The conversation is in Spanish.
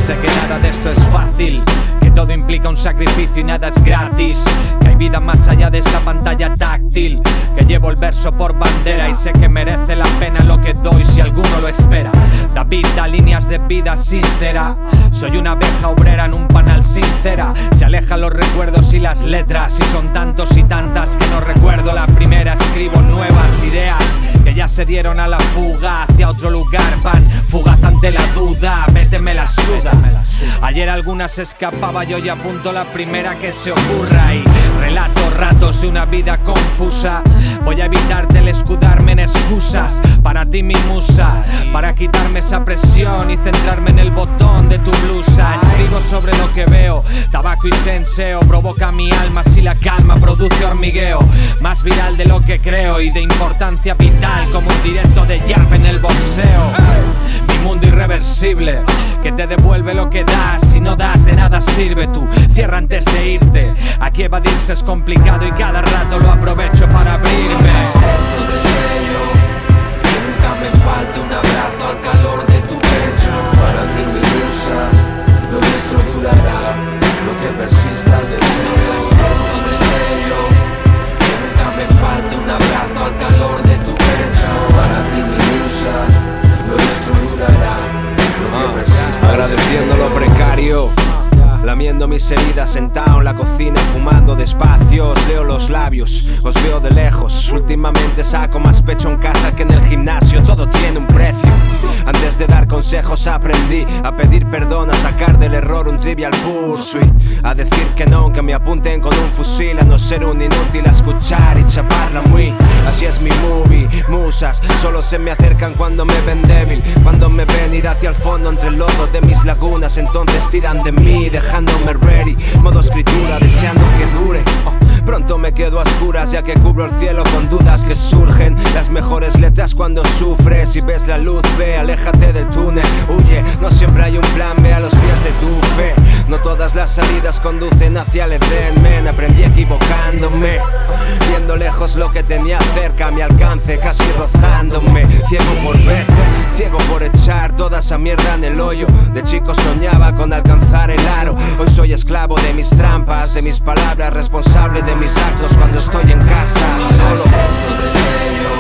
Sé que nada de esto es fácil, que todo implica un sacrificio y nada es gratis, que hay vida más allá de esa pantalla táctil, que llevo el verso por bandera y sé que merece la pena lo que doy si alguno lo espera. Da vida, líneas de vida sincera. Soy una abeja obrera en un panal sincera. Se alejan los recuerdos y las letras, y son tantos y tantas que no recuerdo la primera. Escribo nuevas ideas que ya se dieron a la fuga, hacia otro lugar van, fugaz ante la duda. Vete, me la suda. Ayer algunas escapaba, yo ya apunto la primera que se ocurra y relato ratos de una vida confusa. Voy a evitarte el escudarme en excusas. Para ti mi musa, para quitarme esa presión y centrarme en el botón de tu blusa. Escribo sobre lo que veo, tabaco y senseo provoca mi alma si la calma produce hormigueo. Más viral de lo que creo y de importancia vital, como un directo de jab en el boxeo. Mi mundo irreversible, que te devuelve lo que das. Si no das, de nada sirve tú. Cierra antes de irte. Aquí evadirse es complicado y cada rato lo aprovecho para abrirme. Esto destello, que nunca me falte un abrazo al calor de tu pecho. Para ti mi musa, lo nuestro durará, lo que persista el deseo. Esto destello, que nunca me falte un abrazo al calor de tu pecho. Para ti mi musa, lo nuestro durará, lo que persista el deseo. Agradeciendo lo precario, lamiendo mis heridas, sentado en la cocina, fumando despacio. Os leo los labios, os veo de lejos. Últimamente saco más pecho en casa que en el gimnasio. Todo tiene un precio. Antes de dar consejos aprendí a pedir perdón, a sacar del error un trivial pursuit, a decir que no aunque me apunten con un fusil, a no ser un inútil, a escuchar y chaparla muy. Así es mi movie, musas solo se me acercan cuando me ven débil, cuando me ven ir hacia el fondo entre el lodo de mis lagunas. Entonces tiran de mí dejándome ready, modo escritura deseando que dure. Pronto me quedo a oscuras ya que cubro el cielo con dudas que surgen. Las mejores letras cuando sufres. Si ves la luz, ve, aléjate del túnel. Huye, no siempre hay un plan B a los pies de tu fe. No todas las salidas conducen hacia el Edén, men. Aprendí equivocándome, viendo lejos lo que tenía cerca a mi alcance, casi rozándome. Ciego por ver, ciego por echar toda esa mierda en el hoyo. De chico soñaba con alcanzar el aro. Hoy soy esclavo de mis trampas, de mis palabras, responsable de mis actos cuando estoy en casa solo. Esto destello,